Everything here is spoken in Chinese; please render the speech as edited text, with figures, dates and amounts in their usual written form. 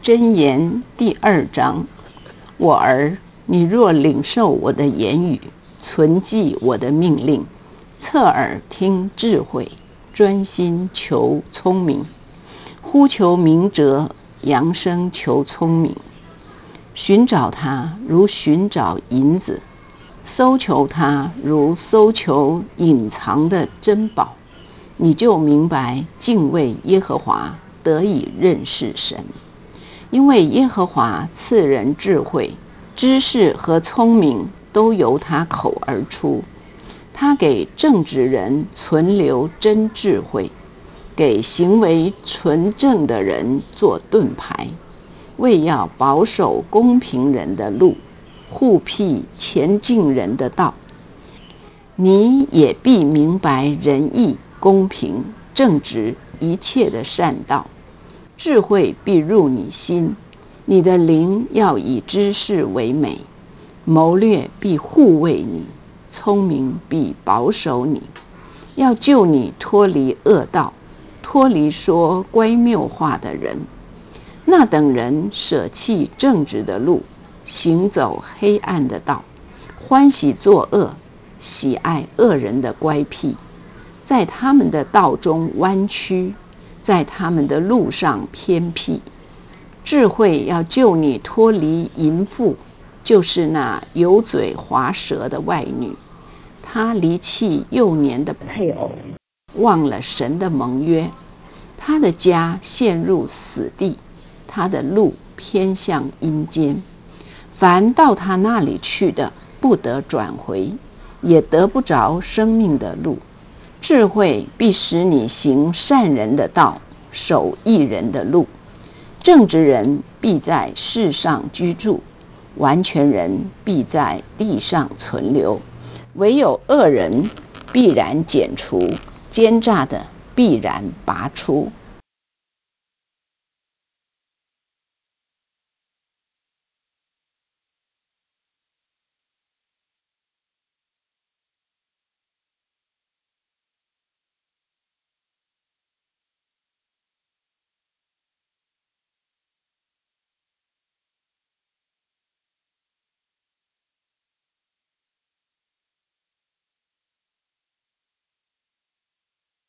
箴言第2章，我儿，你若领受我的言语，存记我的命令，侧耳听智慧，专心求聪明，呼求明哲，扬声求聪明。寻找他如寻找银子，搜求他如搜求隐藏的珍宝，你就明白敬畏耶和华，得以认识神。因为耶和华赐人智慧，知识和聪明都由他口而出。他给正直人存留真智慧，给行为纯正的人做盾牌，为要保守公平人的路，护庇前进人的道。你也必明白仁义、公平、正直一切的善道。智慧必入你心，你的灵要以知识为美。谋略必护卫你，聪明必保守你，要救你脱离恶道，脱离说乖谬话的人。那等人舍弃正直的路，行走黑暗的道，欢喜作恶，喜爱恶人的乖僻，在他们的道中弯曲，在他们的路上偏僻。智慧要救你脱离淫妇，就是那油嘴滑舌的外女。她离弃幼年的配偶，忘了神的盟约。她的家陷入死地，她的路偏向阴间。凡到她那里去的，不得转回，也得不着生命的路。智慧必使你行善人的道，守义人的路。正直人必在世上居住，完全人必在地上存留。唯有恶人必然剪除，奸诈的必然拔出。